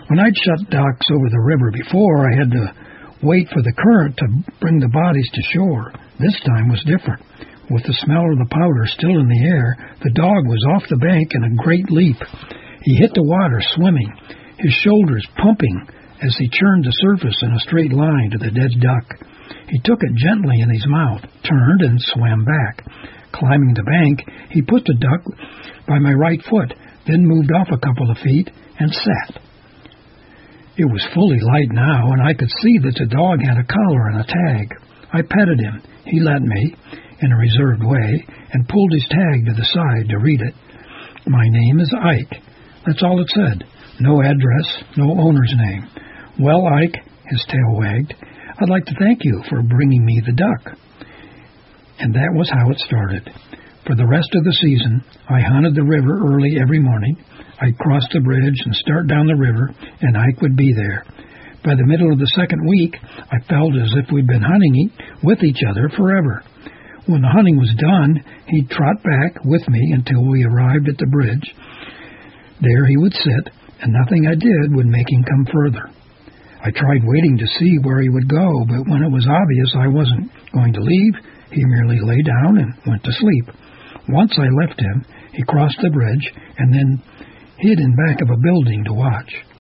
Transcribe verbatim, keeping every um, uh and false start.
When I'd shut docks over the river before, I had to wait for the current to bring the bodies to shore. This time was different. With the smell of the powder still in the air, the dog was off the bank in a great leap. He hit the water swimming, his shoulders pumping as he churned the surface in a straight line to the dead duck. He took it gently in his mouth, turned, and swam back. Climbing the bank, he put the duck by my right foot, then moved off a couple of feet and sat. It was fully light now, and I could see that the dog had a collar and a tag. I petted him. He let me, in a reserved way, and pulled his tag to the side to read it. My name is Ike. That's all it said. No address, no owner's name. Well, Ike, his tail wagged, I'd like to thank you for bringing me the duck. And that was how it started. For the rest of the season, I hunted the river early every morning. I'd cross the bridge and start down the river, and Ike would be there. By the middle of the second week, I felt as if we'd been hunting with each other forever. When the hunting was done, he'd trot back with me until we arrived at the bridge. There he would sit, and nothing I did would make him come further. I tried waiting to see where he would go, but when it was obvious I wasn't going to leave, he merely lay down and went to sleep. Once I left him, he crossed the bridge and then hid in back of a building to watch.